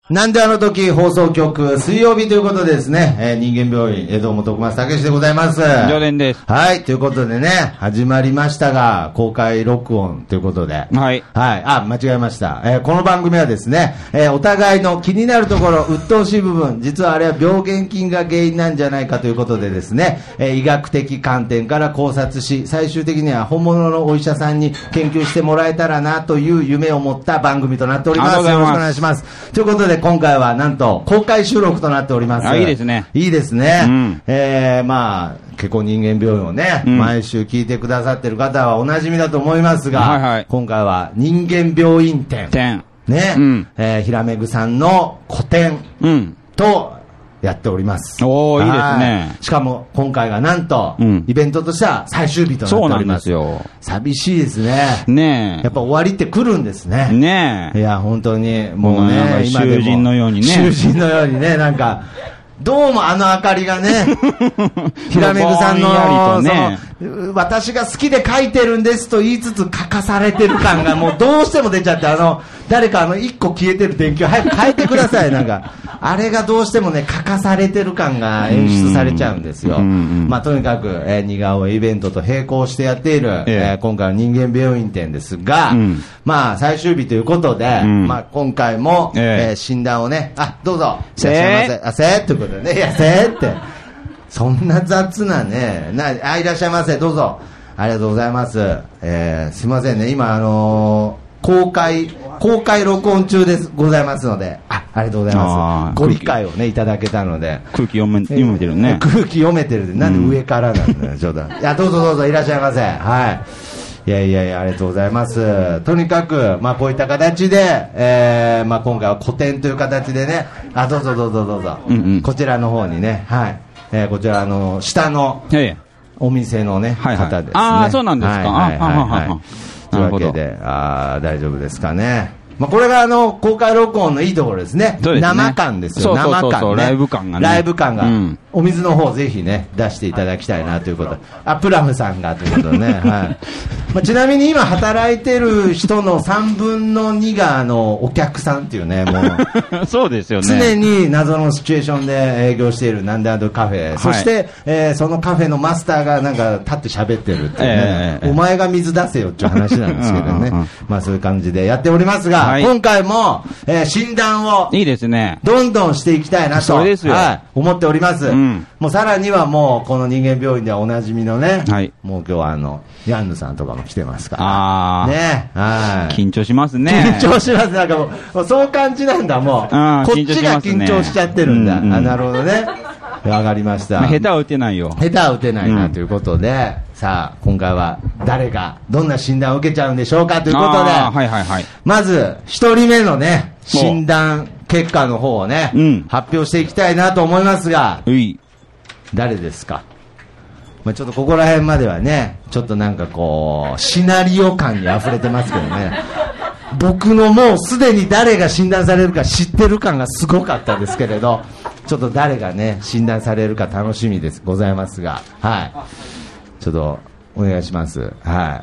なんであの時放送局水曜日ということでですね、人間病院江戸本徳松武史でございます。 常連です。 はい、ということでね、始まりましたが、公開録音ということで。 はい。 はい、間違えました。この番組はですね、お互いの気になるところ、鬱陶しい部分、実はあれは病原菌が原因なんじゃないかということでですね、医学的観点から考察し、最終的には本物のお医者さんに研究してもらえたらなという夢を持った番組となっております。よろしくお願いします。ということで、今回はなんと公開収録となっております。 いいですね。 いいですね。 うん、 まあ、結構人間病院をね、毎週聞いてくださっている方はおなじみだと思いますが、 はいはい、 今回は人間病院展。ね、ひらめぐさんの個展とやっております。 おー、いいですね。 しかも今回がなんと、イベントとしては最終日となっております。 そうなんですよ。 寂しいですね。 ねえ。 やっぱ終わりって来るんですね。 ねえ。 いや、本当に、もうね、 今でも囚人のようにね。 囚人のようにね、なんか、どうもあの明かりがね、ひらめぐさんの、ね、私が好きで書いてるんですと言いつつ書かされてる感がもうどうしても出ちゃって、誰か一個消えてる電球早く変えてください。なんか、あれがどうしてもね、書かされてる感が演出されちゃうんですよ。まあ、とにかく、似顔絵イベントと並行してやっている、今回の人間病院展ですが、まあ、最終日ということで、まあ、今回も、診断をね、どうぞ、いらっしゃいませ。ということでね、いや、って、そんな雑なね、いらっしゃいませ、どうぞ。ありがとうございます。すいませんね、今、公開録音中ですございますので、ありがとうございます。ご理解をね、いただけたので。 空気読めてるね。 空気読めてるで、なんで上からなんだよ、ちょうど。いや、どうぞ、いらっしゃいませ。はい。いや、ありがとうございます。とにかく、まあ、こういった形で、まあ、今回は個展という形でね、どうぞ。こちらの方にね、はい。こちら、下の、お店のね、方ですね。 そうなんですか。 というわけで、大丈夫ですかね。まあ、これが公開録音のいいところですね。生感ですよ。生感ね。 ライブ感がね。 ライブ感が。お水の方ぜひね、出していただきたいなということ。プラムさんがということでね。はい。まあ、ちなみに今働いてる人の3分の2がお客さんっていうね、もう。 そうですよね。 常に謎のシチュエーションで営業しているなんでカフェ。そして、そのカフェのマスターがなんか立って喋ってるっていうね。お前が水出せよっていう話なんですけどね。まあそういう感じでやっておりますが、今回も、診断を。いいですね。どんどんしていきたいなと。 そうですよ。 はい。思っております。もうさらにはもうこの人間病院ではおなじみのね、もう今日はヤンヌさんとかも来てますから。ね、はい。 緊張しますね。 緊張します。なんかもう、そういう感じなんだ、もう。こっちが緊張しちゃってるんだ。なるほどね。わかりました。 下手は打てないよ。 下手は打てないなということで、さあ、今回は誰がどんな診断を受けちゃうんでしょうかということで、まず、一人目のね、診断結果の方をね、発表していきたいなと思いますが、誰ですか？まあ、ちょっとここら辺まではね、ちょっとなんかこう、シナリオ感に溢れてますけどね。僕のもうすでに誰が診断されるか知ってる感がすごかったですけれど、ちょっと誰がね、診断されるか楽しみですございますが、はい。ちょっと、お願いします。はい。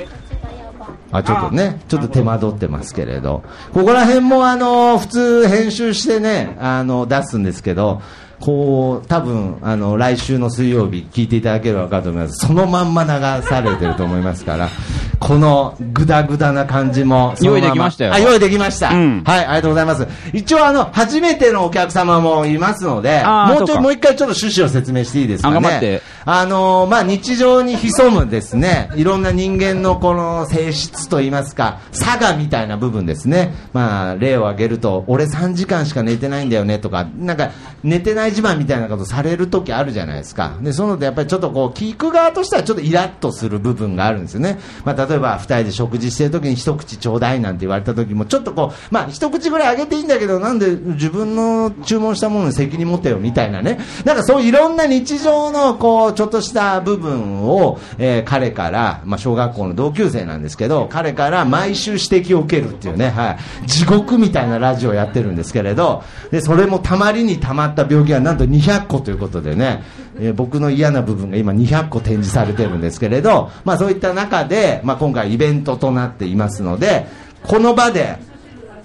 ちょっとね、ちょっと手間取ってますけれど、ここら辺も普通編集してね、出すんですけど、こう、多分、来週の水曜日聞いていただければ分かると思います。そのまんま流されてると思いますから、このグダグダな感じも用意できましたよ。 用意できました。はい、ありがとうございます。一応初めてのお客様もいますので、もう一回ちょっと趣旨を説明していいですかね。 頑張って。 まあ、日常に潜むですね、いろんな人間のこの性質といいますか、差がみたいな部分ですね。まあ、例を挙げると、俺3時間しか寝てないんだよねとか、なんか、寝てない自慢みたいなことされるときあるじゃないですか。で、そのでやっぱりちょっとこう、聞く側としてはちょっとイラッとする部分があるんですよね。まあ、例えば、二人で食事してるときに一口ちょうだいなんて言われたときも、ちょっとこう、まあ、一口ぐらいあげていいんだけど、なんで自分の注文したものに責任持ってよみたいなね。なんかそういろんな日常のこう、ちょっとした部分を、彼から、まあ、小学校の同級生なんですけど、彼から毎週指摘を受けるっていうね、はい。地獄みたいなラジオをやってるんですけれど、で、それもたまりにたまった病気がなんと200個ということでね、僕の嫌な部分が今200個展示されてるんですけれど、まあそういった中で、まあ今回イベントとなっていますので、この場で、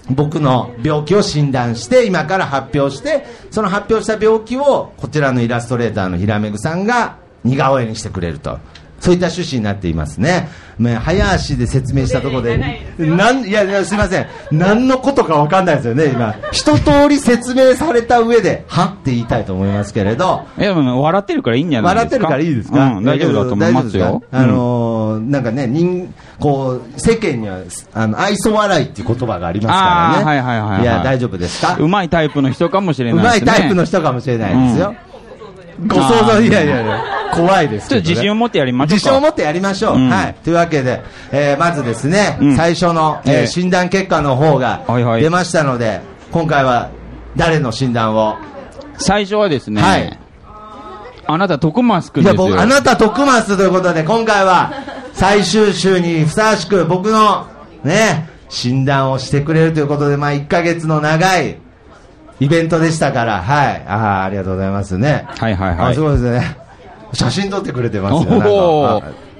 僕の病気を診断して今から発表して、その発表した病気をこちらのイラストレーターの平めぐさんが似顔絵にしてくれると、そういった趣旨になっていますね。早足で説明したところで、いやすいません、何のことか分かんないですよね。今一通り説明された上ではって言いたいと思いますけれど、 笑ってるからいいんじゃないですか。 笑ってるからいいですか、 大丈夫だと思いますよ。 なんかね、こう世間には愛想笑いっていう言葉がありますからね。いや大丈夫ですか。 うまいタイプの人かもしれないですね。 うまいタイプの人かもしれないですよ。ご想像、いや怖いですけど、ね、 ちょっと自信を持ってやりましょうか。 自信を持ってやりましょう。はい。というわけで、まずですね、最初の、診断結果の方が出ましたので、今回は誰の診断を。 最初はですね、はい、あなた徳増くんですよ。 いや、あなた徳増ということで、今回は最終週にふさわしく僕のね、診断をしてくれるということで、1ヶ月の長いイベントでしたから、はい。ありがとうございますね。 はいはいはい。 すごいですね。写真撮ってくれてますよ。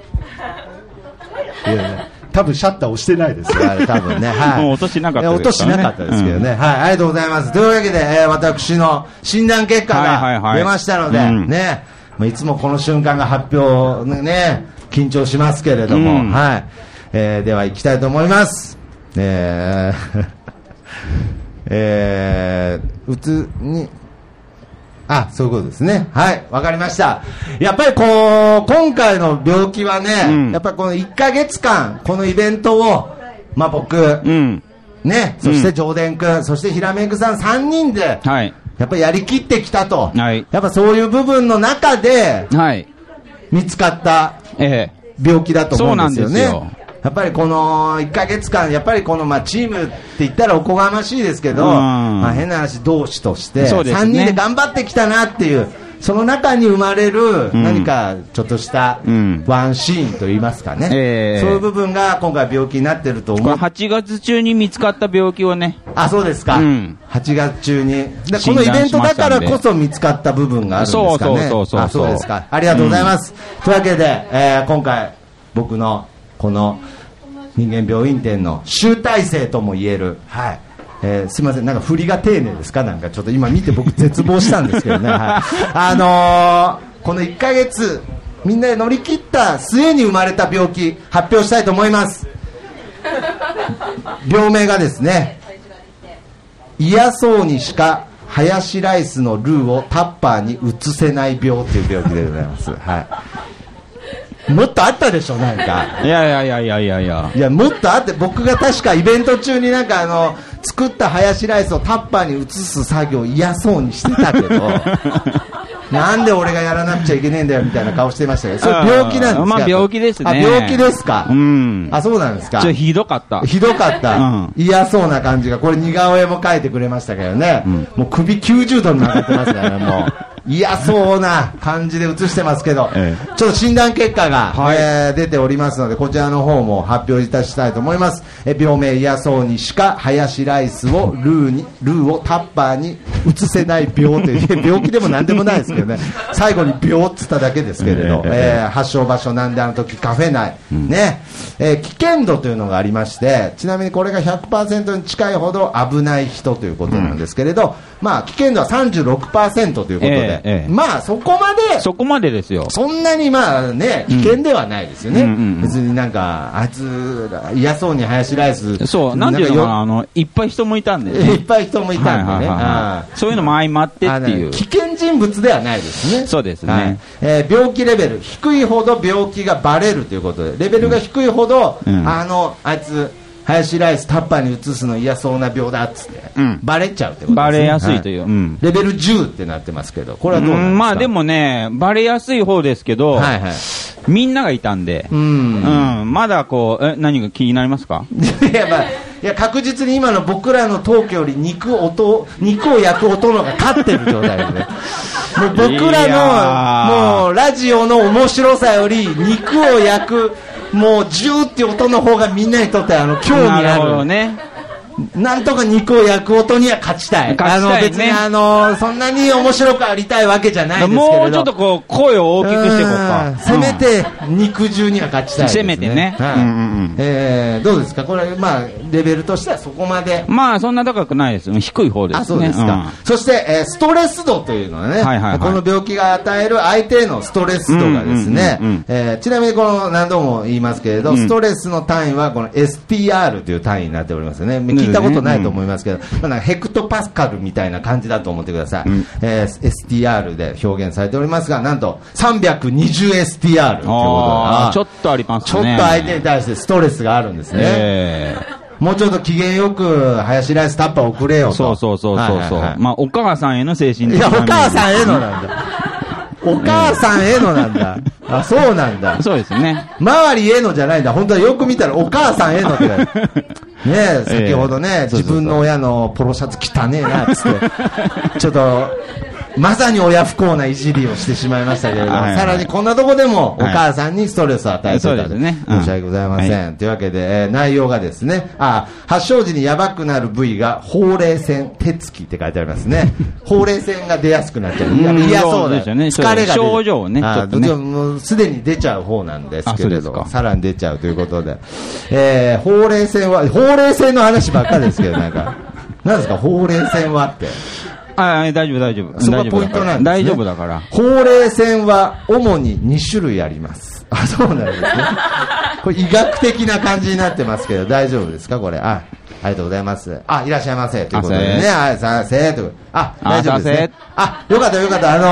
多分シャッター押してないですよ、あれ多分ね。はい。 もう落としなかったです、ね。 落としなかったですけどね。はい。ありがとうございます。というわけで、私の診断結果が出ましたので、ね。いつもこの瞬間が発表ね、緊張しますけれども、はい。では行きたいと思います。そういうことですね。はい、わかりました。やっぱり今回の病気はね、やっぱりこの1ヶ月間、このイベントを、僕、ね、そして上田くん、そして平めぐさん3人で、やっぱりやりきってきたと。やっぱそういう部分の中で、見つかった病気だと思うんですよね。そうなんですよ。やっぱりこの1ヶ月間、やっぱりこのチームって言ったらおこがましいですけど、変な話、同志として3人で頑張ってきたなっていう、その中に生まれる何かちょっとしたワンシーンといいますかね、そういう部分が今回病気になってると思う。 8月中に見つかった病気をね。 そうですか。8月中に。このイベントだからこそ見つかった部分があるんですかね。そうですか。ありがとうございます。というわけで、今回僕のこの人間病院展の集大成とも言える、はい、すみません、なんか振りが丁寧ですか、なんかちょっと今見て僕絶望したんですけどね、はい、この1ヶ月みんなで乗り切った末に生まれた病気発表したいと思います。病名がですね、嫌そうにしかハヤシライスのルーをタッパーに移せない病という病気でございます。はい。もっとあったでしょ、なんか。いや、もっとあって、僕が確かイベント中になんか作ったハヤシライスをタッパーに移す作業嫌そうにしてたけど、なんで俺がやらなくちゃいけねえんだよみたいな顔してましたけど、それ病気なんですか。 病気ですね。 病気ですか。そうなんですか。 ひどかった。 嫌そうな感じが、これ似顔絵も描いてくれましたけどね、もう首90度に曲がってますからね、もう。嫌そうな感じで映してますけど、ちょっと診断結果が、出ておりますので、こちらの方も発表いたしたいと思います。病名嫌そうにしかハヤシライスをルーをタッパーに移せない病という病気でもなんでもないですけどね、最後に病っつっただけですけれど、発症場所なんであの時カフェ内、ね、危険度というのがありまして、ちなみにこれが 100% に近いほど危ない人ということなんですけれど、危険度は 36% ということで、そこまでですよ。そんなに危険ではないですよね。別になんかあいつ嫌そうにハヤシライス、 なんていうのかな、いっぱい人もいたんでね。 いっぱい人もいたんでね。 そういうのも相まってっていう。 危険人物ではないですね。 そうですね。 病気レベル低いほど病気がバレるということで、レベルが低いほどあいつハヤシライスタッパーに移すの嫌そうな病だっつって、バレちゃうってことですね。 バレやすいという、 レベル10ってなってますけど、これはどうなんですか。 でもね、バレやすい方ですけど、みんながいたんで、まだ何が気になりますか。 いや確実に今の僕らのトークより肉を焼く音のが勝ってる状態ですね。もう僕らのもうラジオの面白さより肉を焼くもうジューって音の方がみんなにとって興味ある。 ね。 なんとか肉を焼く音には勝ちたい。別にそんなに面白くありたいわけじゃないですけれど。 もうちょっとこう、声を大きくしていこうか。 せめて、肉汁には勝ちたいですね。 せめてね。 どうですかこれ、まあ、レベルとしてはそこまで。 まあ、そんな高くないです。低い方ですね。 そうですか。そして、ストレス度というのはね、この病気が与える相手へのストレス度がですね、ちなみにこの、何度も言いますけれど、ストレスの単位は、この STR という単位になっておりますよね。聞いたことないと思いますけど、なんかヘクトパスカルみたいな感じだと思ってください。STR で表現されておりますが、なんと 320STR ということで、 ちょっとありますね。 ちょっと相手に対してストレスがあるんですね。もうちょっと機嫌よく、ハヤシライスタッパー送れよと。 そう。まあ、お母さんへの精神的な。 いや、お母さんへのなんだ。お母さんへのなんだ。あ、そうなんだ。 そうですね。 周りへのじゃないんだ。本当はよく見たらお母さんへのって。ねえ、先ほどね、自分の親のポロシャツ汚ねえな、つって。ちょっと、まさに親不幸ないじりをしてしまいましたけれども、さらにこんなとこでもお母さんにストレスを与えていたので、申し訳ございません。というわけで、内容がですね、発症時にやばくなる部位が、ほうれい線、手つきって書いてありますね。ほうれい線が出やすくなっちゃう。嫌そうだよね。疲れが症状ね。 もうすでに出ちゃう方なんですけれど、さらに出ちゃうということで、ほうれい線は、ほうれい線の話ばっかりですけど、なんですか、ほうれい線はって。 大丈夫。 そこがポイントなんですね。 大丈夫だから。 ほうれい線は主に2種類あります。そうなんですね。これ医学的な感じになってますけど、大丈夫ですかこれ。ありがとうございます。いらっしゃいませ。ということでね。大丈夫ですね。よかった。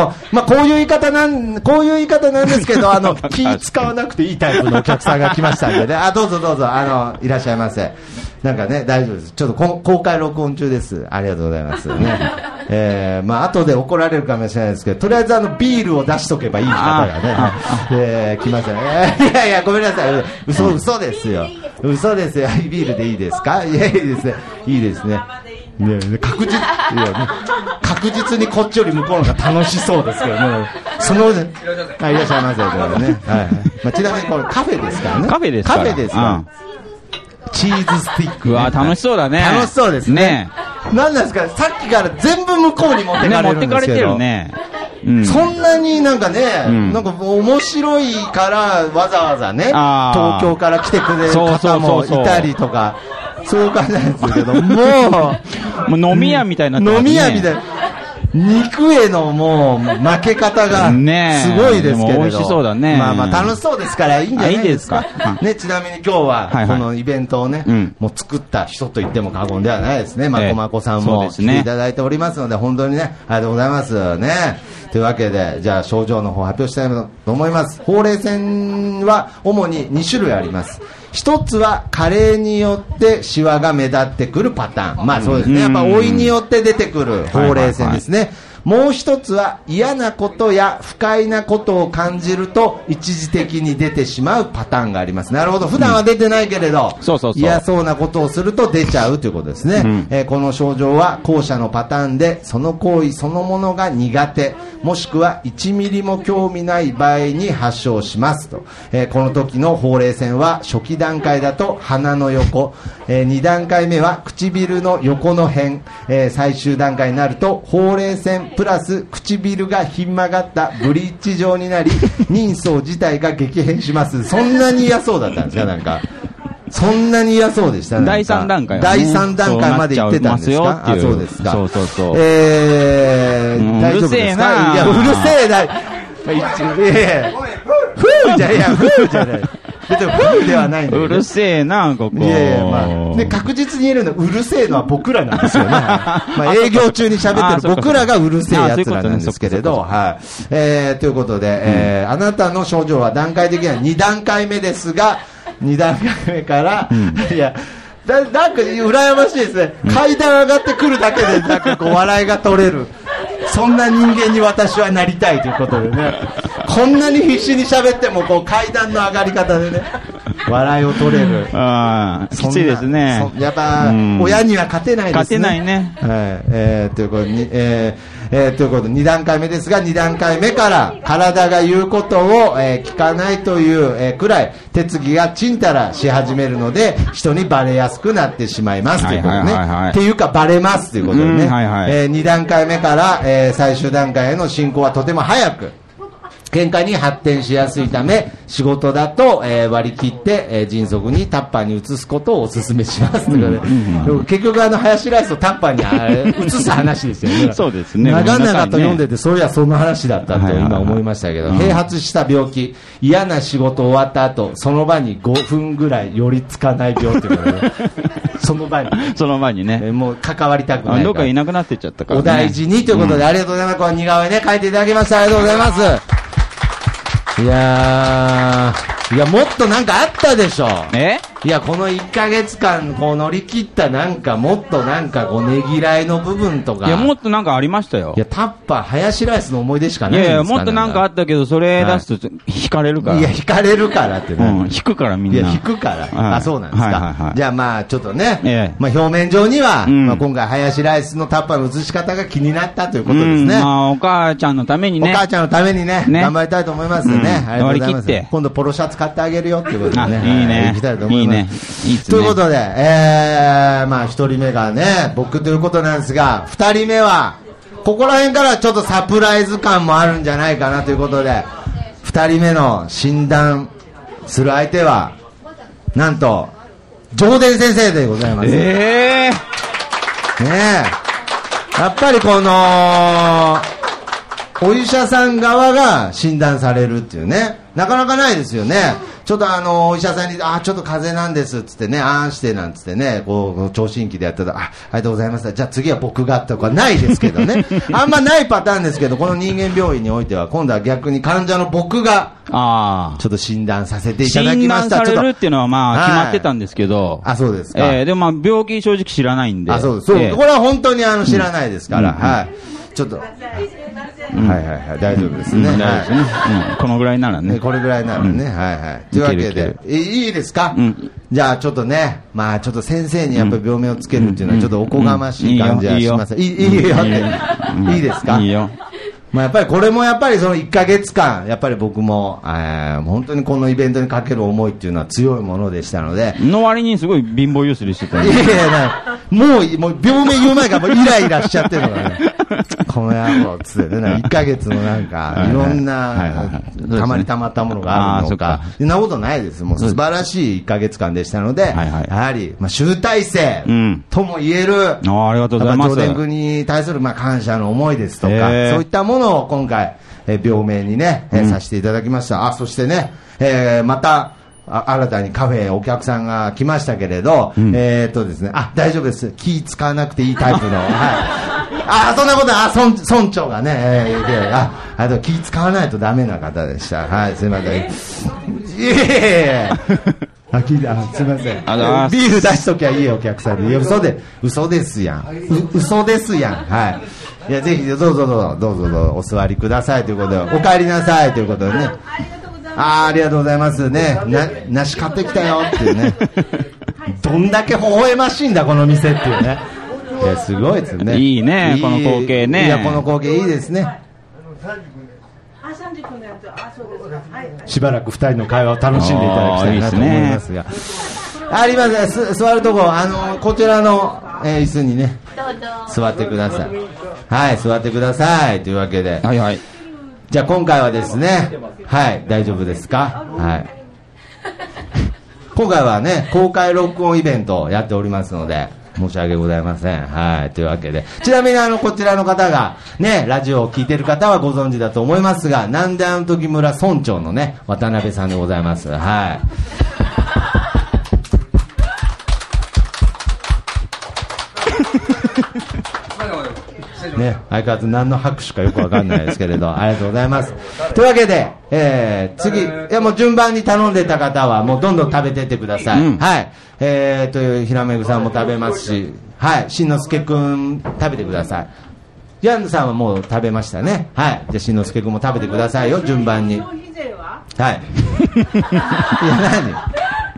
こういう言い方なんですけど、気使わなくていいタイプのお客さんが来ましたんでね。どうぞ、いらっしゃいませ。なんかね、大丈夫です。ちょっと公開録音中です。ありがとうございます。ね。後で怒られるかもしれないですけど、とりあえずビールを出しとけばいい方がね、来ましたね。いや、ごめんなさい。嘘ですよ。嘘ですよ。ビールでいいですか？いや、いいですね。いいですね。確実にこっちより向こうの方が楽しそうですけどね。いらっしゃいませ。ね。ちなみにこれカフェですからね。 カフェですか。 チーズスティック。 楽しそうだね。 楽しそうですね。なんですか、さっきから全部向こうに持ってかれるんですけど。持ってかれてるね。そんなになんかね、なんか面白いからわざわざね、東京から来てくれる方もいたりとか、そういう感じなんですけど、もう飲み屋みたいな。 飲み屋みたいな。肉へのもう負け方がすごいですけれど、 美味しそうだね。 楽しそうですからいいんじゃないですか。ね、ちなみに今日はこのイベントをね、もう作った人と言っても過言ではないですね。まこさんも来ていただいておりますので、本当にね、ありがとうございますね。というわけで、じゃあ症状の方発表したいと思います。ほうれい線は主に2種類あります。一つは加齢によってシワが目立ってくるパターン。そうですね。やっぱ老いによって出てくるほうれい線ですね。もう一つは嫌なことや不快なことを感じると一時的に出てしまうパターンがあります。なるほど。普段は出てないけれど、嫌そうなことをすると出ちゃうということですね。この症状は後者のパターンで、その行為そのものが苦手、もしくは1ミリも興味ない場合に発症しますと。この時のほうれい線は初期段階だと鼻の横、2段階目は唇の横の辺、最終段階になるとほうれい線プラス唇がひん曲がったブリッジ状になり、人相自体が激変します。そんなに嫌そうだったんですか？なんかそんなに嫌そうでしたね。 第3段階、 第3段階まで行ってたんですか？そうですか。 そう。 大丈夫ですか？いや、うるせえな。ふうじゃない。別にフーではないんだけど、 うるせえな、ここ。 で、確実に言えるのは、うるせえのは僕らなんですよね。営業中に喋ってる僕らがうるせえやつらなんですけれど、ということで、あなたの症状は段階的には2段階目ですが、2段階目から、いや、なんか羨ましいですね。階段上がってくるだけで、なんかこう笑いが取れる。そんな人間に私はなりたいということでね。こんなに必死に喋ってもこう階段の上がり方でね、 笑いを取れる。 きついですね。 やっぱ、親には勝てないですね。 勝てないね。 ということで、2段階目ですが、2段階目から体が言うことを、聞かないという、くらい手つきがちんたらし始めるので、人にバレやすくなってしまいますということね。っていうかバレますということでね。2段階目から、最終段階への進行はとても早く、喧嘩に発展しやすいため、仕事だと、割り切って、迅速にタッパーに移すことをお勧めしますということで、結局ハヤシライスをタッパーに移す話ですよね。 そうですね。 長々と読んでて、そういやその話だったと今思いましたけど、併発した病気、嫌な仕事終わった後、その場に5分ぐらい寄りつかない病ということで、その場にね、もう関わりたくないから。 どっかいなくなってっちゃったから、 お大事にということで、ありがとうございます。この似顔絵ね、書いていただきました。ありがとうございます。いやもっとなんかあったでしょ。いや、この1ヶ月間こう乗り切ったなんかもっとなんかこうねぎらいの部分とか。 いや、もっとなんかありましたよ。 いや、タッパー、ハヤシライスの思い出しかないんですか。 いや、もっとなんかあったけど、それ出すと引かれるから。 いや、引かれるからってね。 引くからみんな。 いや、引くから。そうなんですか。じゃあまあちょっとね、まあ表面上には、まあ今回ハヤシライスのタッパーの移し方が気になったということですね。 まあお母ちゃんのためにね。 お母ちゃんのためにね、頑張りたいと思いますね。ありがとうございます。今度ポロシャツ買ってあげるよっていうことでね。 いいね。 行きたいと思います。 いいね。いいっすね。 ということで、まあ一人目がね、僕ということなんですが、二人目は、ここら辺からちょっとサプライズ感もあるんじゃないかなということで、二人目の診断する相手は、なんと、上田先生でございます。ねえ。やっぱりこの、お医者さん側が診断されるっていうね、なかなかないですよね。ちょっとお医者さんに、ちょっと風邪なんですっつってね、してなんつってね、こう、聴診器でやったら、ありがとうございます。じゃあ次は僕がとかないですけどね。あんまないパターンですけど、この人間病院においては、今度は逆に患者の僕が、ちょっと診断させていただきました。 診断されるっていうのはまあ、決まってたんですけど。 そうですか。 でもまあ、病気正直知らないんで。 そうです。これは本当に知らないですから、はい。ちょっと。大丈夫ですね。 このぐらいならね。 これぐらいならね。というわけで、いいですか。じゃあちょっとね、まあちょっと先生にやっぱり病名をつけるっていうのはちょっとおこがましい感じはします。いいよって。いいですか。 いいよ。 まあやっぱりこれもやっぱりその1ヶ月間、やっぱり僕も、本当にこのイベントにかける思いっていうのは強いものでしたので。 の割にすごい貧乏ゆすりしてた。 いやもう病名言う前からもうイライラしちゃってるからね。この野郎つってね、1ヶ月のなんか、いろんな、たまったものがあるのか。そんなことないです。もう素晴らしい1ヶ月間でしたので、やはり、集大成とも言える、 ありがとうございます。 上田君に対する感謝の思いですとか、そういったものを今回、病名にね、させていただきました。そしてね、また、新たにカフェお客さんが来ましたけれど、ですね、大丈夫です。気使わなくていいタイプの、そんなことは、村長がね、気使わないとダメな方でした。すいません。すいません。ビール出しときゃいいお客さんで。いや、嘘ですやん。嘘ですやん。いや、ぜひ、どうぞ、お座りくださいということで、お帰りなさいということでね。ありがとうございますね。梨買ってきたよっていうね。どんだけ微笑ましいんだ、この店っていうね。すごいですね。 いいね、この光景ね。 いや、この光景いいですね。しばらく二人の会話を楽しんでいただきたいなと思いますが。あります。座るとこ、こちらの、椅子にね、座ってください。座ってください。というわけで。じゃあ今回はですね、大丈夫ですか。今回はね、公開録音イベントをやっておりますので、申し訳ございません。というわけで。ちなみにこちらの方が、ね、ラジオを聞いてる方はご存知だと思いますが、なんであの時村村長のね、渡辺さんでございます。ね、相変わらず何の拍手かよくわかんないですけれど、ありがとうございます。というわけで、次、もう順番に頼んでた方はもうどんどん食べてってください。というひらめぐさんも食べますし、しんのすけくん食べてください。ヤンさんはもう食べましたね。じゃあしんのすけくんも食べてくださいよ、順番に。いや、何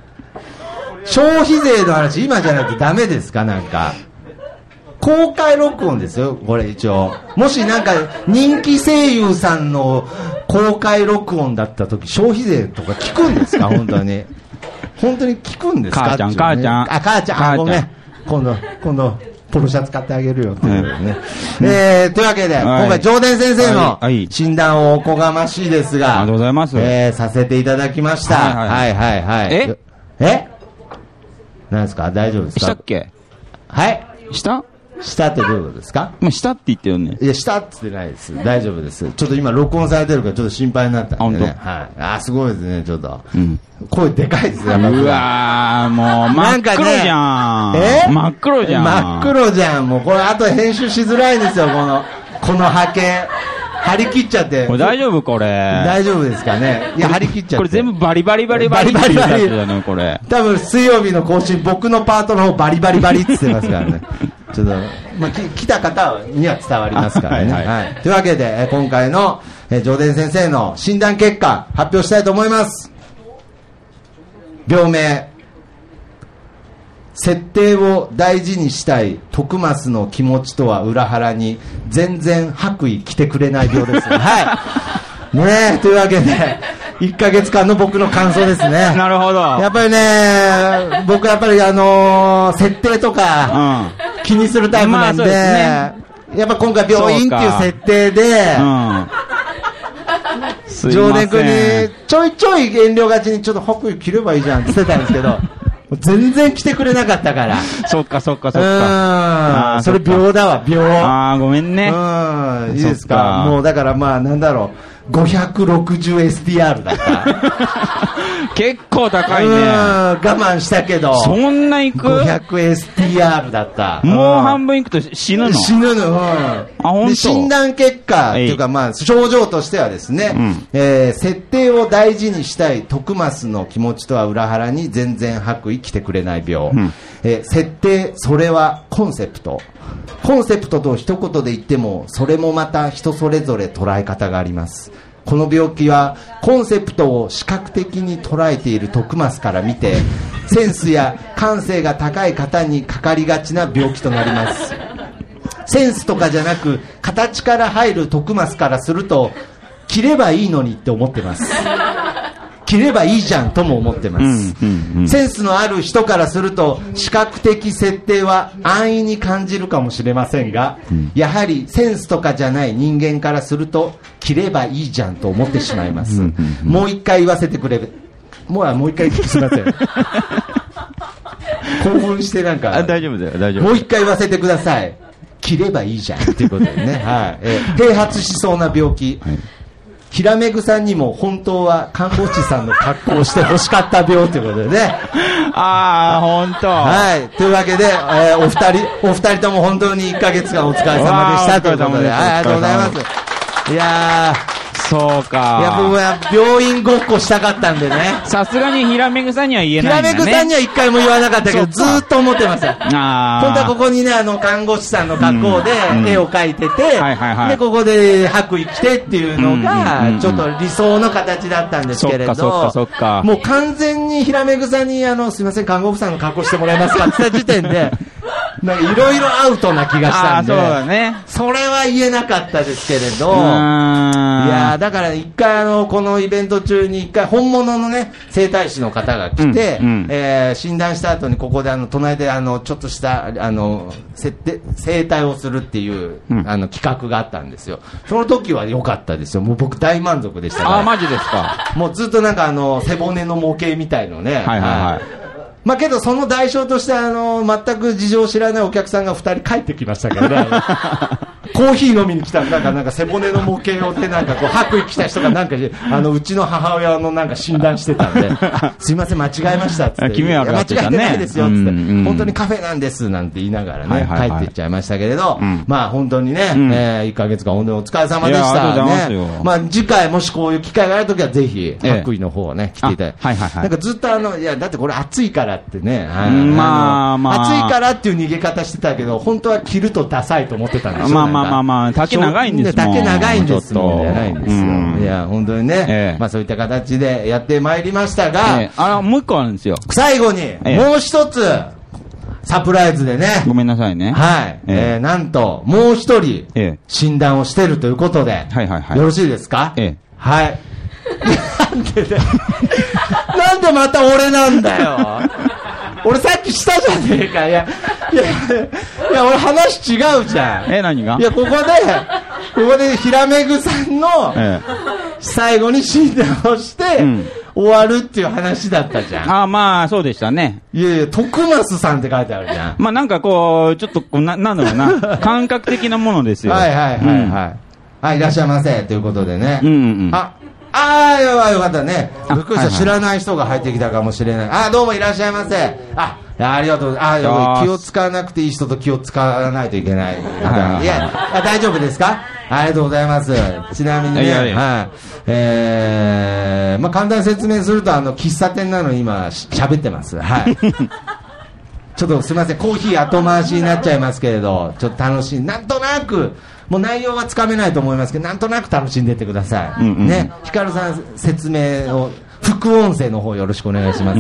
消費税の話、今じゃなくてダメですか、なんか。公開録音ですよ、これ一応。もしなんか、人気声優さんの公開録音だった時、消費税とか聞くんですか、本当に。本当に聞くんですか、 母ちゃん、母ちゃん。 あ、母ちゃん、ごめん。今度、ポロシャツ買ってあげるよっていうね。というわけで、今回、上田先生の診断をおこがましいですが、 ありがとうございます。 させていただきました。はいはいはい。何ですか、大丈夫ですか？ したっけ？ はい。したってどういうことですか？ もうしたって言ってるね。 いや、したって言ってないです。大丈夫です。ちょっと今録音されてるからちょっと心配になったんでね。はい。すごいですね、ちょっと。声でかいですね、 うわー、もう真っ黒じゃん。真っ黒じゃん。 真っ黒じゃん。もうこれあと編集しづらいですよ、この波形。張り切っちゃって。 これ大丈夫これ。 大丈夫ですかね。いや、張り切っちゃって。 これ全部バリバリバリバリって言うやつだね、これ。 多分水曜日の更新、僕のパートの方バリバリバリって言ってますからね。ちょっと、まあ、来た方には伝わりますからね。はい。というわけで、今回の、上田先生の診断結果、発表したいと思います。病名。設定を大事にしたい徳増の気持ちとは裏腹に全然白衣着てくれない病です。はいねえ、というわけで1ヶ月間の僕の感想ですね。 なるほど。 やっぱりね、僕やっぱり設定とか気にするタイプなんで、やっぱ今回病院っていう設定で上田君にちょいちょい遠慮がちにちょっと白衣着ればいいじゃんって言ってたんですけど全然来てくれなかったから。 そっか。それ病だわ、病。 ごめんね。 いいですか。もうだからまあなんだろう。560STR だった。 結構高いね。 我慢したけど。 そんな行く ?500STR だった。 もう半分行くと死ぬの？ 死ぬの。で、診断結果っていうかまあ症状としてはですね、設定を大事にしたい徳増の気持ちとは裏腹に全然白衣着てくれない病。設定、それはコンセプト。コンセプトと一言で言ってもそれもまた人それぞれ捉え方があります。この病気はコンセプトを視覚的に捉えている徳増から見てセンスや感性が高い方にかかりがちな病気となります。センスとかじゃなく形から入る徳増からすると着ればいいのにって思ってます。着ればいいじゃんとも思ってます。センスのある人からすると視覚的設定は安易に感じるかもしれませんが、やはりセンスとかじゃない人間からすると着ればいいじゃんと思ってしまいます。もう一回言わせてくれ。もう一回すいません。興奮してなんか。 大丈夫だよ、大丈夫。 もう一回言わせてください。着ればいいじゃんっていうことでね。はい。併発しそうな病気。ひらめぐさんにも本当は看護師さんの格好をして欲しかった病ということでね。 本当。 はい。というわけで、お二人とも本当に1ヶ月間お疲れ様でしたということで、ありがとうございます。いやー。 そうか。 いや、僕は病院ごっこしたかったんでね。 さすがにひらめぐさんには言えないんだね。 ひらめぐさんには一回も言わなかったけど、ずーっと思ってますよ。本当はここにね、看護師さんの格好で絵を描いてて、で、ここで白衣着てっていうのが、ちょっと理想の形だったんですけれど、もう完全にひらめぐさんに、すいません、看護婦さんの格好してもらえますかって言った時点で、なんかいろいろアウトな気がしたんで、 そうだね。 それは言えなかったですけれど、いやだから一回このイベント中に一回本物のね、整体師の方が来て、診断した後にここで隣でちょっとした整体をするっていう企画があったんですよ。その時は良かったですよ。もう僕大満足でしたから。 マジですか。 もうずっとなんか背骨の模型みたいのね。まあけどその代償として全く事情を知らないお客さんが2人帰ってきましたけどね。コーヒー飲みに来たらなんか背骨の模型をでなんかこう白衣着た人がなんかうちの母親のなんか診断してたんで、すいません間違えましたっつって、 君は間違えてないですよっつって、本当にカフェなんですなんて言いながらね帰っていっちゃいましたけれど、まあ本当にね1ヶ月間本当にお疲れ様でしたね。まあ次回もしこういう機会があるときはぜひ白衣の方をね着ていただいて、なんかずっといやだってこれ暑いからってね、暑いからっていう逃げ方してたけど本当は着るとダサいと思ってたんでしょうね。 まあ、丈長いんですもん。 丈長いんですもん、じゃないんですよ。いや、本当にね、まあそういった形でやってまいりましたが、 もう一個あるんですよ。 最後に、もう一つ、サプライズでね。 ごめんなさいね。 はい。なんと、もう一人、診断をしてるということで、よろしいですか？はい。なんでまた俺なんだよ。俺さっきしたじゃねえか。いや、俺話違うじゃん。 何が？ いや、ここで、ひらめぐさんの、最後に診断をして、終わるっていう話だったじゃん。 まあ、そうでしたね。 いや、徳増さんって書いてあるじゃん。 まあ、なんかこう、ちょっと、なんだろうな、感覚的なものですよ。 はい。いらっしゃいませ、ということでね。よかったね。びっくりした。知らない人が入ってきたかもしれない。どうもいらっしゃいませ。ありがとう。気を使わなくていい人と気を使わないといけない。いや、大丈夫ですか？ありがとうございます。ちなみにね、まあ、簡単に説明すると、喫茶店なのに今、喋ってます。はい。ちょっとすみません、コーヒー後回しになっちゃいますけれど、ちょっと楽しい。なんとなく、もう内容はつかめないと思いますけど、なんとなく楽しんでってください。ね。ヒカルさん説明を、副音声の方よろしくお願いします。はい。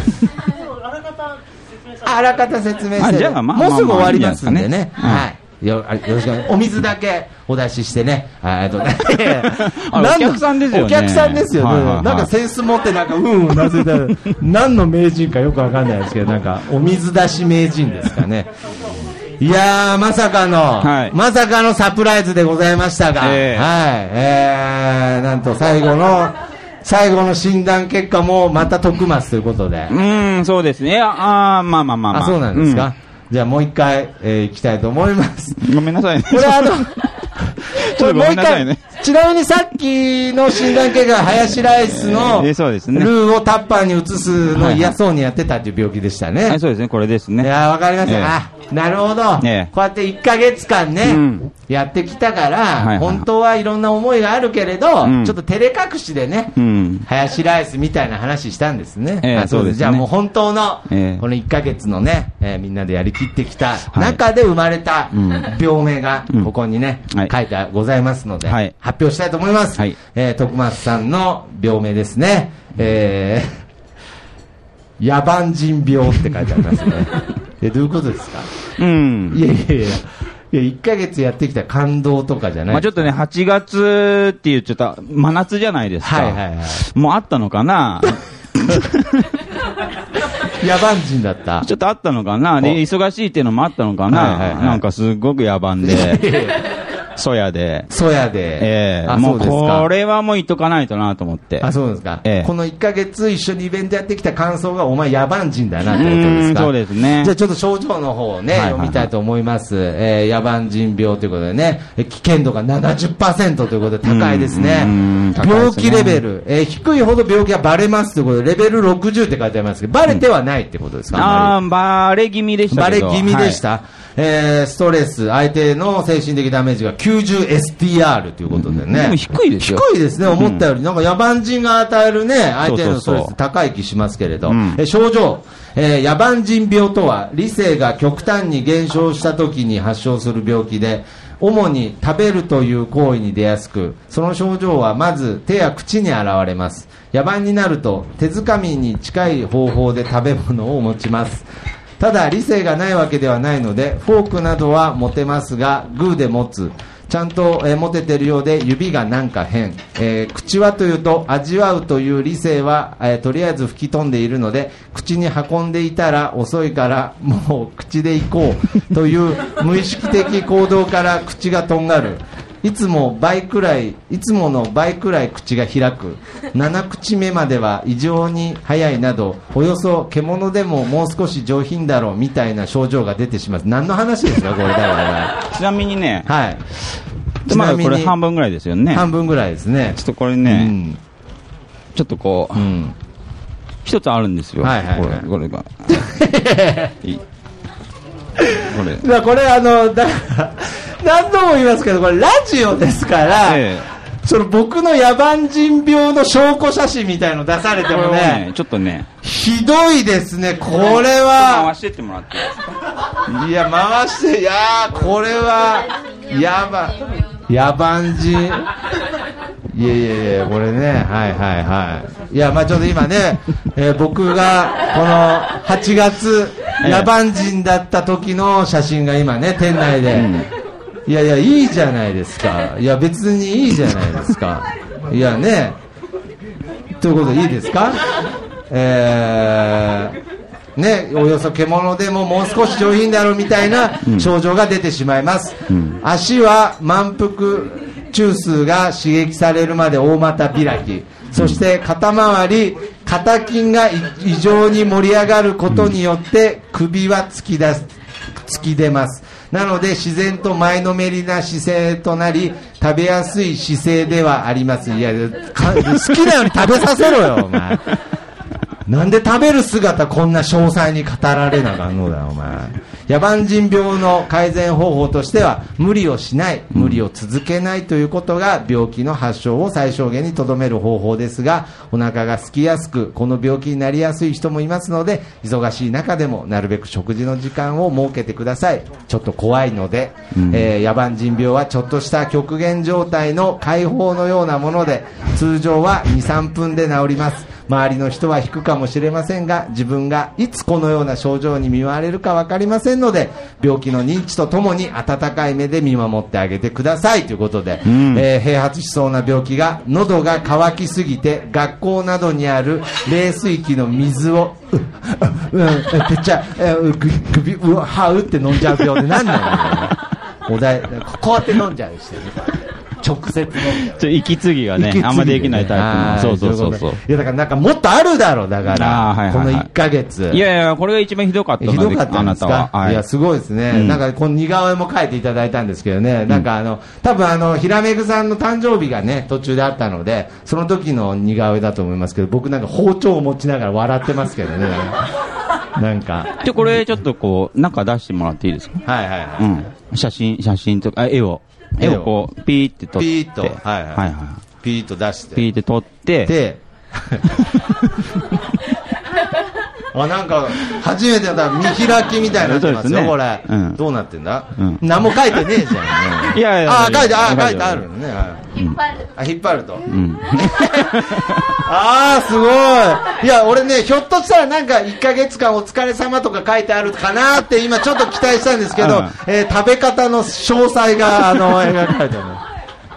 あらかた説明して、もうすぐ終わりますんでね。はい。よろしくお願いします。お水だけお出ししてね。 お客さんですよね。 お客さんですよね。なんかセンス持ってなぜだ何の名人かよくわかんないですけど、なんかお水出し名人ですかね。いやー、まさかのサプライズでございましたが、なんと最後の診断結果もまた徳増ということで。 そうですね。まあ。 そうなんですか。じゃあもう一回、行きたいと思います。 ごめんなさいね。 これもう一回、ちなみにさっきの診断結果はハヤシライスのルーをタッパーに移すの嫌そうにやってたっていう病気でしたね。 そうですね、これですね。 いや、わかりました。なるほど。こうやって1ヶ月間ね、やってきたから、本当はいろんな思いがあるけれど、ちょっと照れ隠しでね、ハヤシライスみたいな話したんですね。そうです。じゃあもう本当の、この1ヶ月のね、みんなでやりきってきた中で生まれた病名が、ここにね、書いてございますので、発表したいと思います。徳松さんの病名ですね。野蛮人病って書いてありますね。どういうことですか？いや、1ヶ月やってきた感動とかじゃない。 まあちょっとね、8月っていうちょっと真夏じゃないですか。もうあったのかな野蛮人だった。 ちょっとあったのかなで、忙しいっていうのもあったのかななんかすごく野蛮で。そやで。もうこれはもう言っとかないとなと思って。 そうですか。この1ヶ月一緒にイベントやってきた感想がお前野蛮人だなってことですか？ そうですね。 じゃあちょっと症状の方をね、読みたいと思います。野蛮人病ということでね、危険度が 70% ということで高いですね。病気レベル、低いほど病気がバレますということで、レベル60って書いてありますけど、バレてはないってことですか？ バレ気味でしたけど。 バレ気味でした。ストレス、相手の精神的ダメージが 90STR ということでね。 低いですよ。 低いですね、思ったより。なんか野蛮人が与えるね、相手のストレス高い気しますけれど。症状、野蛮人病とは、理性が極端に減少した時に発症する病気で、主に食べるという行為に出やすく、その症状はまず手や口に現れます。野蛮になると、手づかみに近い方法で食べ物を持ちます。ただ理性がないわけではないので、フォークなどは持てますが、グーで持つ。ちゃんと、持ててるようで指がなんか変。口はというと、味わうという理性は、とりあえず吹き飛んでいるので、口に運んでいたら遅いからもう口で行こうという無意識的行動から口がとんがる。いつもの倍くらい口が開く。7口目までは異常に早いなど、およそ獣でももう少し上品だろうみたいな症状が出てしまう。何の話ですかこれだから。 ちなみにね。 はい。 まだこれ半分ぐらいですよね。 半分ぐらいですね。 ちょっとこれね、ちょっとこう、一つあるんですよ。これが。 これ何度も言いますけど、これラジオですから、その僕の野蛮人病の証拠写真みたいの出されてもね、 ちょっとね、 ひどいですね、これは。 回してってもらっていいですか？ いや、回して、いやこれは、 野蛮人。いや、これね、はい。いや、まあちょっと今ね、僕がこの8月、野蛮人だった時の写真が今ね、店内で。いや、いいじゃないですか。いや、別にいいじゃないですか。いやね、ということでいいですか？ね、およそ獣でももう少し上品だろうみたいな症状が出てしまいます。足は満腹中枢が刺激されるまで大股開き、そして肩周り、肩筋が異常に盛り上がることによって首は突き出ます。なので自然と前のめりな姿勢となり、食べやすい姿勢ではあります。いや、好きなように食べさせろよ、お前。なんで食べる姿こんな詳細に語られなあかんのだよ、お前。野蛮人病の改善方法としては、無理をしない、無理を続けないということが病気の発症を最小限にとどめる方法ですが、お腹が空きやすく、この病気になりやすい人もいますので、忙しい中でもなるべく食事の時間を設けてください。ちょっと怖いので、野蛮人病はちょっとした極限状態の解放のようなもので、通常は 2,3 分で治ります。周りの人は引くかもしれませんが、自分がいつこのような症状に見舞われるか分かりませんので、病気の認知とともに温かい目で見守ってあげてくださいということで、併発しそうな病気が、喉が渇きすぎて学校などにある冷水器の水をぺっちゃ首はうって飲んじゃう病で、何なの？こうやって飲んじゃうしてる。直接の息継ぎがね、あんまできないタイプの。そう。 いや、だからなんかもっとあるだろう、だから。この1ヶ月。 いや、これが一番ひどかったので。 ひどかったんですか？いや、すごいですね。なんか、この似顔絵も描いていただいたんですけどね、なんか多分ひらめぐさんの誕生日がね、途中であったので、その時の似顔絵だと思いますけど、僕なんか包丁を持ちながら笑ってますけどね。なんか。 じゃ、これちょっとこう、中出してもらっていいですか？ はい。 写真とか、絵をこう、ピーって撮って。 ピーっと、はい。ピーっと出して。 ピーって撮って。 で、なんか、初めてだったら見開きみたいになってますよ、これ。どうなってんだ？何も書いてねえじゃん。 いや、 書いてあるのね。引っ張ると。すごい。いや、俺ね、ひょっとしたらなんか1ヶ月間お疲れ様とか書いてあるかなって今ちょっと期待したんですけど、食べ方の詳細が描かれております。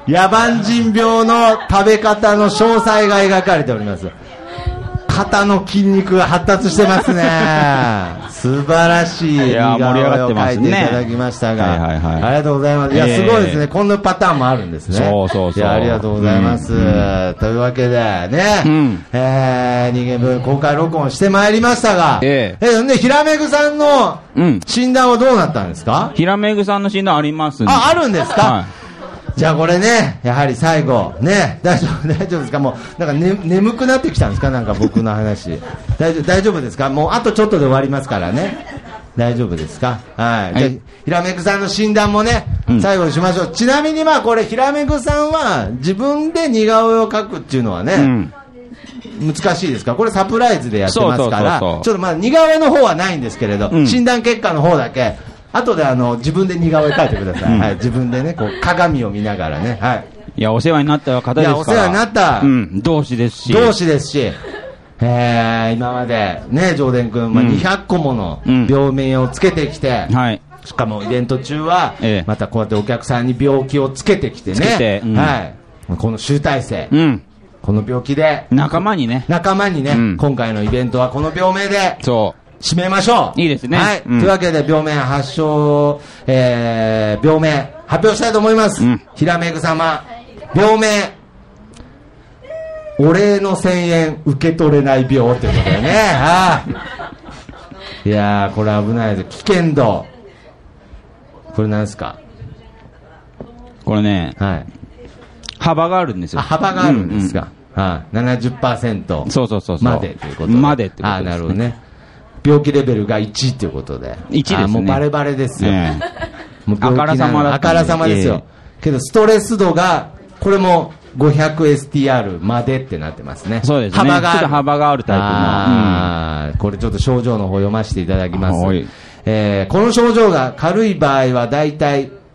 野蛮人病の食べ方の詳細が描かれております。肩の筋肉が発達してますね。素晴らしい似顔絵を描いていただきましたが、ありがとうございます。いや、すごいですね。こんなパターンもあるんですね。 そう。 いや、ありがとうございます。というわけでね、人間分公開録音してまいりましたが、ひらめぐさんの診断はどうなったんですか？ ひらめぐさんの診断ありますね。 あるんですか？じゃあこれね、やはり最後、ね、大丈夫ですか？もう、なんか、眠くなってきたんですか？なんか僕の話。大丈夫ですか？もうあとちょっとで終わりますからね。大丈夫ですか？はい。じゃあ、ひらめぐさんの診断もね、最後にしましょう。ちなみにこれ、ひらめぐさんは、自分で似顔絵を描くっていうのはね、難しいですから、これサプライズでやってますから、ちょっと似顔絵の方はないんですけれど、診断結果の方だけ、後で自分で似顔絵描いてください。はい。自分でね、こう、鏡を見ながらね。はい。 いや、お世話になった方ですから。いや、 お世話になった。 同志ですし。 今まで、ね、上田君、200個もの病名をつけてきて、しかもイベント中は、またこうやってお客さんに病気をつけてきてね。この集大成。この病気で。 仲間にね。 今回のイベントはこの病名で。締めましょう。 いいですね。 はい。というわけで、病名発症、病名発表したいと思います。ひらめぐ様、病名、お礼の1000円受け取れない病ということでね。いやー、これ危ないです。危険度。これ何ですか？ これね、幅があるんですよ。 幅があるんですか。70% そうまでということで。 までってことですね。 なるほどね。病気レベルが1ということで。 1ですね。 もうバレバレですよ。 もうあからさまだった。 あからさまですよ。けど、ストレス度が、これも 500STR までってなってますね。 そうですね。幅があるタイプの。これちょっと症状の方読ませていただきます。この症状が軽い場合はだいたい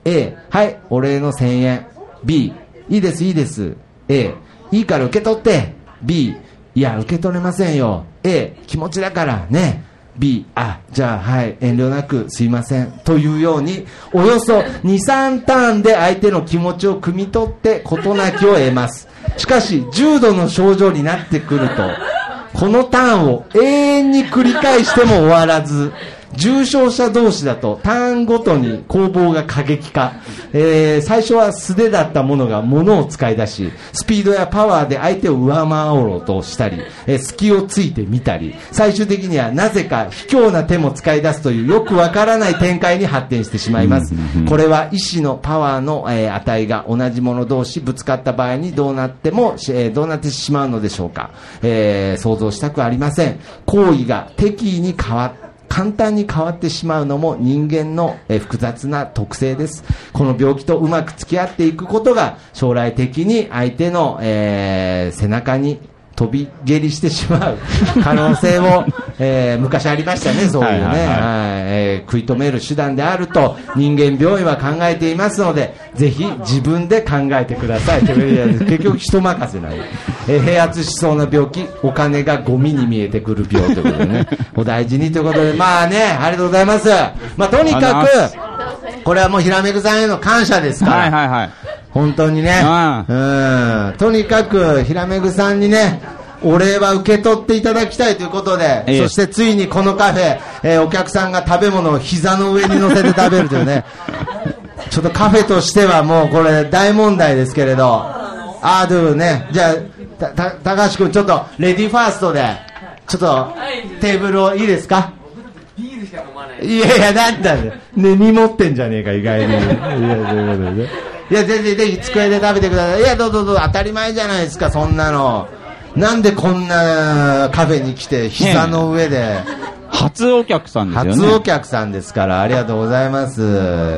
A、はい、お礼の1000円。B、いいです、いいです。A、いいから受け取って。B、いや、受け取れませんよ。A、気持ちだからね。B、じゃあ、はい、遠慮なくすいません。というように、およそ2、3ターンで相手の気持ちを汲み取って事なきを得ます。しかし、重度の症状になってくると、このターンを永遠に繰り返しても終わらず、重症者同士だとターンごとに攻防が過激化、最初は素手だったものが物を使い出し、スピードやパワーで相手を上回ろうとしたり、隙をついてみたり、最終的にはなぜか卑怯な手も使い出すというよくわからない展開に発展してしまいます。これは意志のパワーの、値が同じもの同士ぶつかった場合にどうなってしまうのでしょうか。想像したくありません。行為が適宜に簡単に変わってしまうのも人間の複雑な特性です。この病気とうまく付き合っていくことが将来的に相手の、背中に飛び蹴りしてしまう可能性も、昔ありましたね、そういうね、食い止める手段であると人間病院は考えていますので、ぜひ自分で考えてください。結局人任せない、併発しそうな病気、お金がゴミに見えてくる病ということでね、お大事にということで、まあね、ありがとうございます。まあとにかくこれはもうひらめぐさんへの感謝ですから、本当にね、とにかくひらめぐさんにね、お礼は受け取っていただきたいということで、そしてついにこのカフェ、お客さんが食べ物を膝の上に乗せて食べるというね、ちょっとカフェとしてはもうこれ大問題ですけれど、というね、じゃあ高橋君ちょっとレディーファーストでちょっとテーブルをいいですか。ビールしか飲まない。いやなんだね、根に持ってんじゃねえか意外に。いやぜひ机で食べてください。いやどうぞ当たり前じゃないですか、そんなの。なんでこんなカフェに来て膝の上で、 初お客さんですよね。 初お客さんですから、ありがとうございます。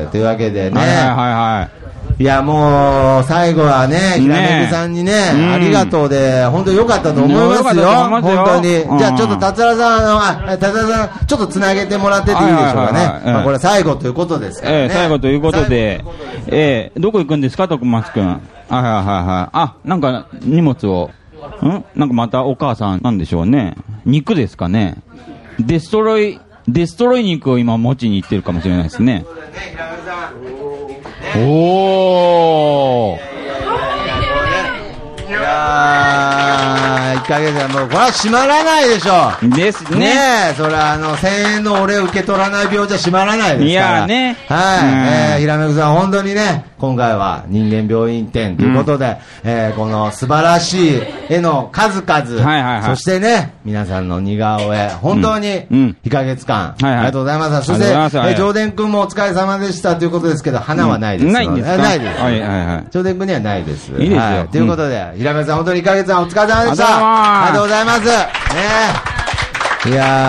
というわけでね、いやもう最後はね、ひらめぐさんにね、ありがとうで本当に良かったと思いますよ、本当に。じゃあちょっと達郎さんちょっとつなげてもらってていいでしょうかね。これ最後ということですからね。 最後ということで、どこ行くんですか、徳松くん。なんか荷物を、なんかまたお母さんなんでしょうね。肉ですかね。デストロイ肉を今持ちに行ってるかもしれないですね。おー。 いやー、1ヶ月はもうこれは閉まらないでしょ。 ですね。 ねえ、それは1000円のお礼を受け取らない病じゃ閉まらないですから。いやね。はい。ひらめぐさん本当にね、今回は人間病院展ということで、この素晴らしい絵の数々、そしてね、皆さんの似顔絵、本当に2ヶ月間、ありがとうございます。そして、上田くんもお疲れ様でしたということですけど、花はないです。 ないんですか？ ないです。上田くんにはないです。 いいですよ。 ということで、ひらめぐさん本当に1ヶ月間お疲れ様でした。ありがとうございます。ねい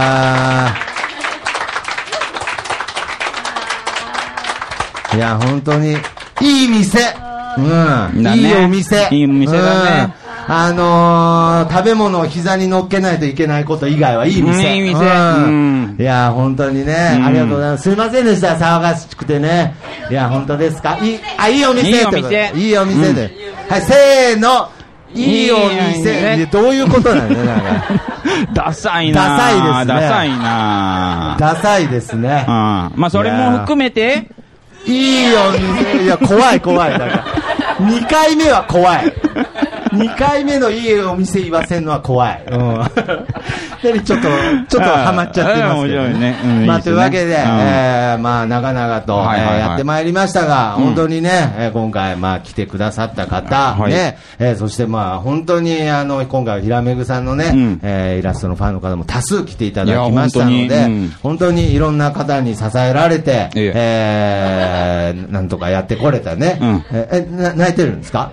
や本当にいい店、いいお店、 いいお店だね。 食べ物を膝に乗っけないといけないこと以外はいい店。 いい店。 いや本当にね、ありがとうございます。すいませんでした、騒がしくてね。いや本当ですか。いいお店。いいお店。いいお店で。はい、せーの。いいお店。どういうことなんだね、なんか。 ダサいな。 ダサいですね。 ダサいな。 ダサいですね。 まあそれも含めて。 いいお店。いや、怖い。なんか。2回目は怖い。2回目のいいお店言わせんのは怖い。ちょっとハマっちゃってますけどね。まあというわけで、まあ長々とやってまいりましたが、本当にね、今回まあ来てくださった方ね、そしてまあ本当に今回ひらめぐさんのね、イラストのファンの方も多数来ていただきましたので、本当にいろんな方に支えられて、なんとかやってこれたね。泣いてるんですか？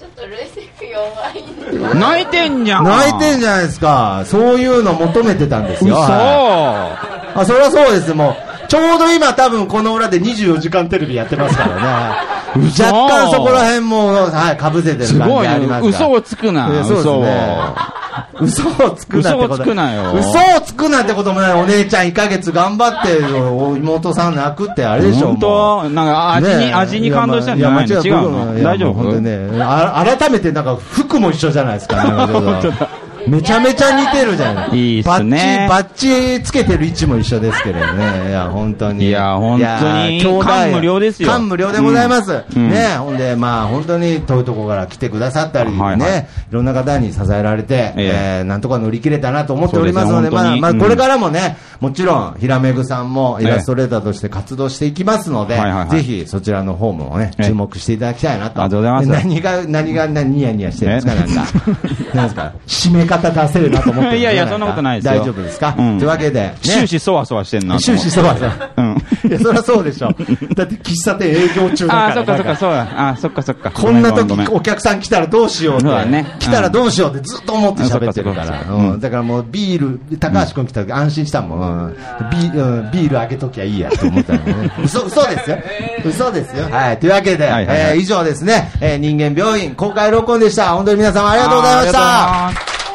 泣いてんじゃないですか。そういうの求めてたんですよ。そりゃそうです。もうちょうど今多分この裏で24時間テレビやってますからね。若干そこら辺もかぶせてる感じありますが。 嘘をつくな。 そうですね。 嘘をつくなってこと。 嘘をつくなよ。 嘘をつくなってこともない。お姉ちゃん1ヶ月頑張って妹さん泣くってあれでしょ。 本当なんか味に感動したんじゃないの？違うの？大丈夫？ 本当ね。改めてなんか服も一緒じゃないですか。めちゃめちゃ似てるじゃない。 いいっすね。 バッチつけてる位置も一緒ですけれどね。いや、本当に。 いや、本当に。感無量ですよ。 感無量でございます。ね、ほんで、まあ、本当に遠いところから来てくださったり、ね、いろんな方に支えられて、なんとか乗り切れたなと思っておりますので、まあ、これからもね、もちろん、ひらめぐさんもイラストレーターとして活動していきますので、ぜひそちらの方もね、注目していただきたいなと。 ありがとうございます。 何がニヤニヤしてるんですか、なんか。なんですか、締め方出せるなと思ってる。 いやいや、そんなことないですよ。 大丈夫ですか？というわけで。 終始そわそわしてんな。 終始そわそわ。いや、そりゃそうでしょ。だって喫茶店営業中だから。 あ、そっかそっか、そうだ。あ、そっかそっか。 こんな時お客さん来たらどうしようって。来たらどうしようってずっと思って喋ってるから。だからもうビール、高橋君来た時安心したもん。ビールあげときゃいいやと思ったのね。嘘ですよ。嘘ですよ。はい。というわけで、以上ですね、人間病院公開録音でした。本当に皆様ありがとうございました。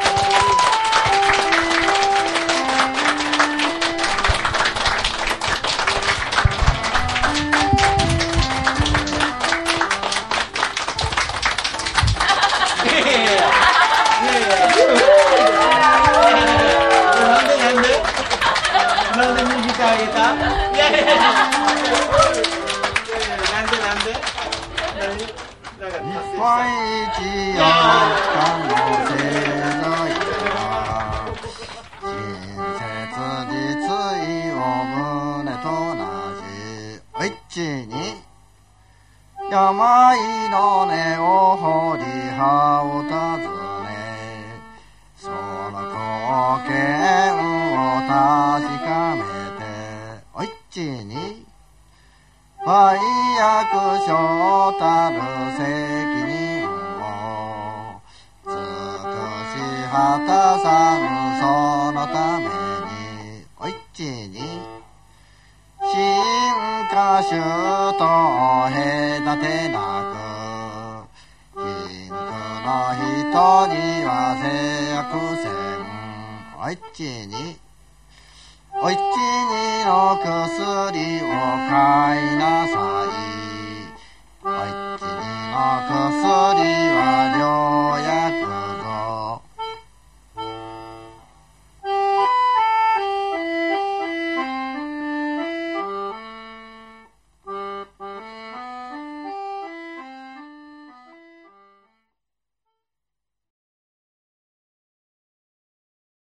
病の根を掘り葉を尋ね、その貢献を確かめて、おいちに売約所たる責任を尽くし果たさぬそのために、おいちに進化種と隔てなく、貧苦の人には制約せん。おいちにの薬を買いなさい。おいちにの薬は良薬